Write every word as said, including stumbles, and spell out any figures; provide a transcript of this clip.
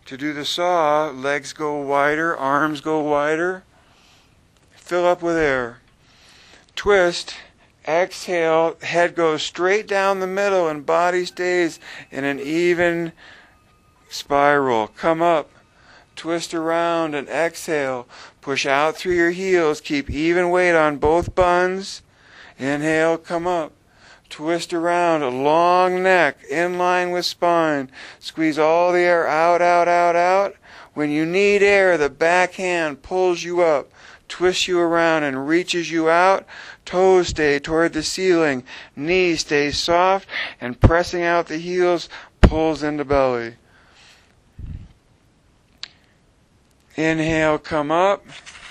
To do the saw, legs go wider, arms go wider. Fill up with air. Twist. Exhale, head goes straight down the middle and body stays in an even spiral. Come up, twist around and exhale. Push out through your heels. Keep even weight on both buns. Inhale, come up. Twist around, a long neck, in line with spine. Squeeze all the air out, out, out, out. When you need air, the back hand pulls you up, twists you around and reaches you out. Toes stay toward the ceiling. Knee stays soft and pressing out the heels pulls into belly. Inhale, come up.